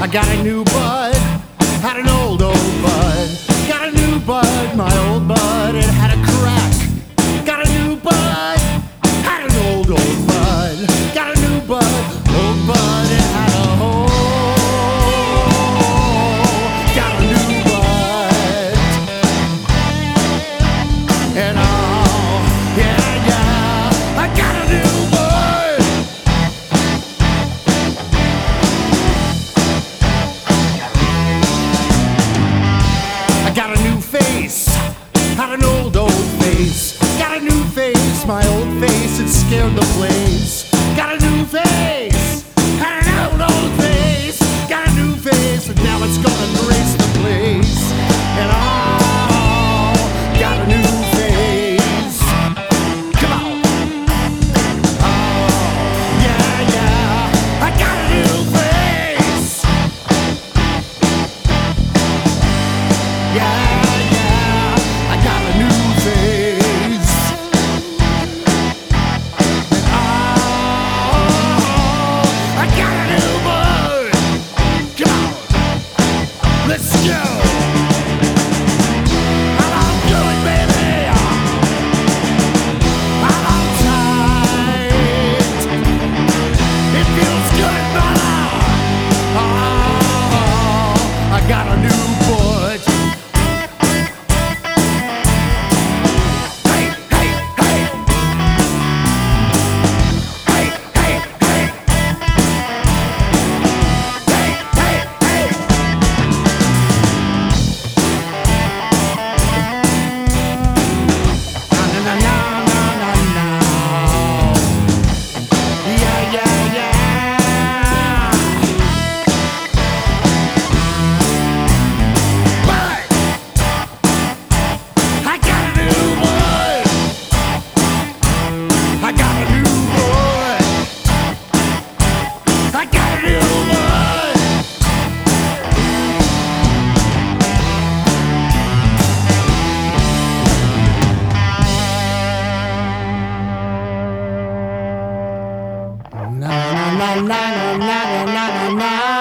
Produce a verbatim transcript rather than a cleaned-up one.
I got a new bud, had an old, old bud. Got a new bud, my old bud, it had a crack. Got a new bud, had an old, old bud. Got a new bud, old bud, it had a hole. Got a new bud, and oh, yeah, yeah, I got a new bud. I got a new face, had an old, old face. Got a new face, my old face, it scared the place. Got a new face, had an old, old face. Got a new face, and now it's gonna grace the place. And oh, got a new face. Come on. Oh, yeah, yeah, I got a new face. Yeah. Let's go! How long do it, baby? How long tight? It feels good, brother. Oh, I got a new foot. Hey, hey, hey. Hey, hey, hey. Hey, hey, hey. Na na na na na na na na.